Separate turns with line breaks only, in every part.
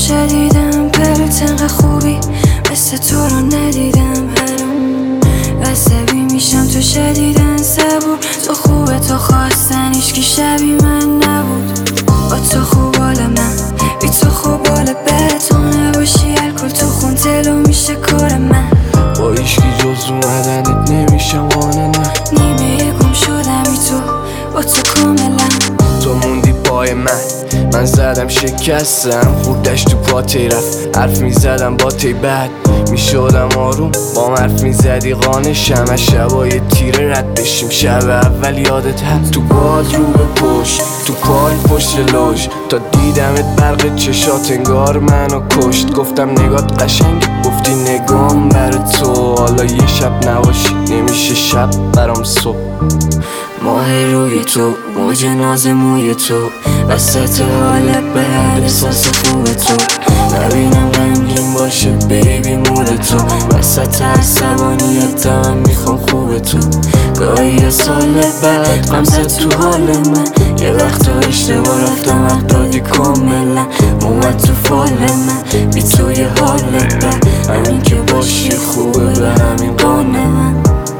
شدیدم پرت انقدر خوبی مثل تو رو ندیدم هنوز عصبی میشم تو شدیدن صبور تو خوبه تو خواستن هیچکی شبیه من نبود با تو خوب حال من بی تو خوب حال بهت تو نباشی الکل تو خون تلو میشه کار من
با هیچکی جز اومدنت نمیشم قانه نه
نیمه گم شدم بی تو با تو کاملا
تو موندی پای من زدم شکستم خوردش تو پاتی رفت حرف میزدم با تی بعد میشدم آروم با حرف میزدی قانشم از شبای تیره رد بشیم شب اول یادت هست تو باد رو به پشت تو پای پشت لوژ تا دیدمت برق چشات انگار منو کشت گفتم نگات قشنگ گفتی نگام برای تو حالا یه شب نباشی نمیشه شب برام صبح
ماه روی تو موج ناز موی تو وسط حالت به هر احساس خوب تو نبینم غمگین باشه بیبی مود تو وسط عصبانیت من میخوام خوب تو گاهی یه سال بعد غم زد تو حال من یه وقتا اشتباه رفتم وقت دادی کاملا اومد تو فال من بی تو یه حال بد همین که باشی خوبه به همین قانه من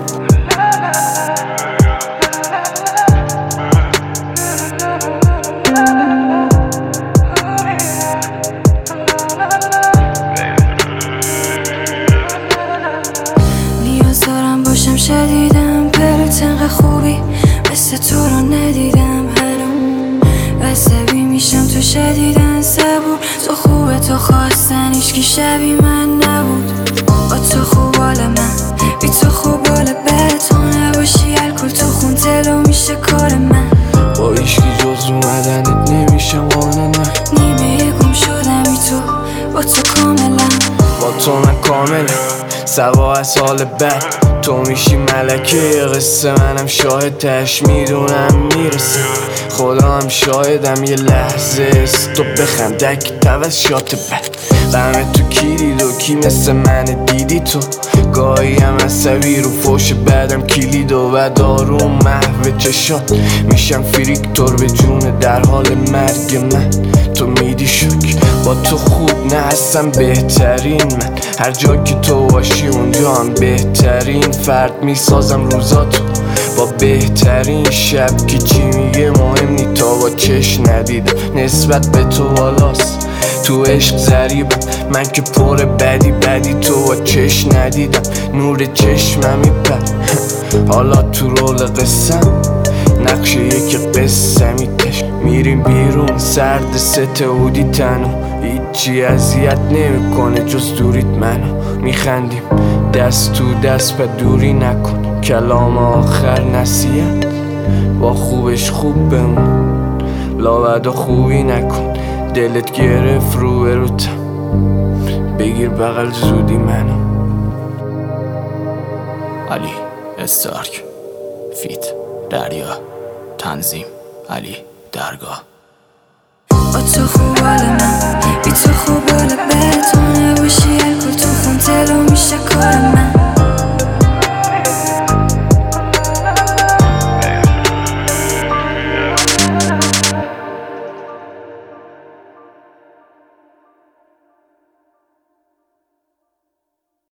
شدیدم پرت انقدر خوبی مثل تو رو ندیدم هنوز عصبی میشم تو شدیدن صبور تو خوبه تو خواستن هیچکی شبیه من نبود با تو خوب حال من بی تو خوب حال بهت تو نباشی الکل تو خون تلو میشه کار من
با هیچکی جز اومدنت نمیشم قانه نه
نیمه گم شدم بی تو با تو کاملا
با تو من کامل سوا از حال بد تو میشی ملکه قصه منم شاهد تش میدونم میرسه خدا هم شاهدم یه لحظه است تو بخندک توز شات بد غمه تو کی دید و کی مثل من دیدی تو گاهی هم عصبی رو فوش بعدم کلید و داروم محو چشات میشم فریکتور به جون در حال مرگ من تو میدی شک با تو خوب نه هستم بهترین من هر جا که تو باشی اونجا هم بهترین فرد میسازم روزاتو با بهترین شب که چی میگه مهم نی تا با چشم ندیدم نسبت به تو والاست تو عشق ضریبم من که پر بدی تو با چشم ندیدم نور چشمم میپر حالا تو رول قسم نقش یک قصه میتش میریم بیرون سرد ستودی تنو هیچی اذیت نمیکنه جز دوریت منو میخندیم دست تو دست و دوری نکن کلام آخر نصیحت با خوبش خوب بمون لاود و خوبی نکن دلت گرفت روبروتم بگیر بغل زودی منو
علی استارک فیت دریا تنظیم علی درگاه
با تو خوب حال من